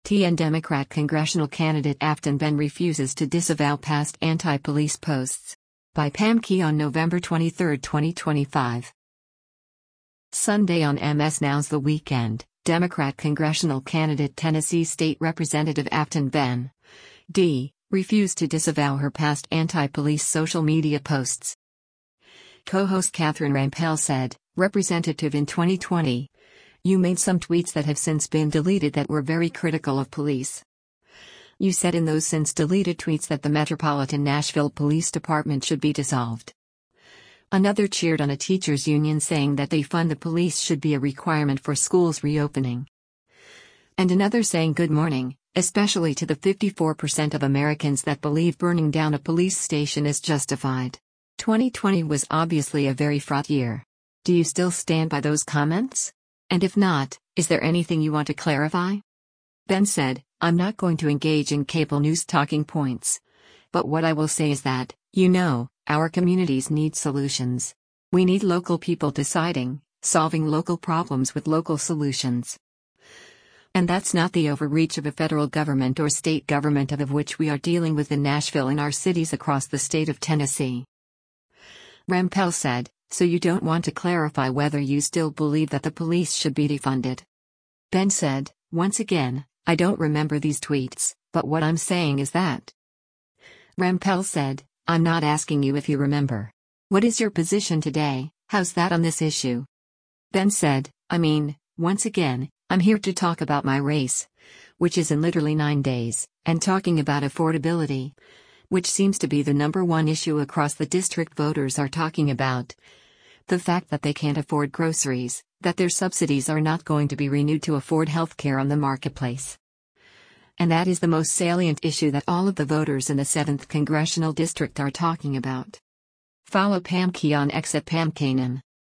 TN Democrat congressional candidate Afton Ben refuses to disavow past anti-police posts. By Pam Key on November 23, 2025. Sunday on MS Now's The Weekend, Democrat congressional candidate Tennessee State Representative Afton Ben D. refused to disavow her past anti-police social media posts. Co-host Catherine Rampell said, "Representative, in 2020, you made some tweets that have since been deleted that were very critical of police. You said in those since deleted tweets that the Metropolitan Nashville Police Department should be dissolved. Another cheered on a teachers' union saying that they fund the police should be a requirement for schools reopening. And another saying good morning, especially to the 54% of Americans that believe burning down a police station is justified." 2020 was obviously a very fraught year. Do you still stand by those comments? And if not, is there anything you want to clarify? Ben said, "I'm not going to engage in cable news talking points. But what I will say is that, our communities need solutions. We need local people deciding, solving local problems with local solutions. And that's not the overreach of a federal government or state government of which we are dealing with in Nashville and our cities across the state of Tennessee." Rampell said, "So you don't want to clarify whether you still believe that the police should be defunded?" Ben said, "Once again, I don't remember these tweets, but what I'm saying is that." Rampell said, "I'm not asking you if you remember. What is your position today? How's that on this issue?" Ben said, once again, I'm here to talk about my race, which is in literally 9 days, and talking about affordability, which seems to be the number one issue across the district voters are talking about. The fact that they can't afford groceries, that their subsidies are not going to be renewed to afford health care on the marketplace. And that is the most salient issue that all of the voters in the 7th Congressional District are talking about." Follow Pam Key on X at Pam Kanan.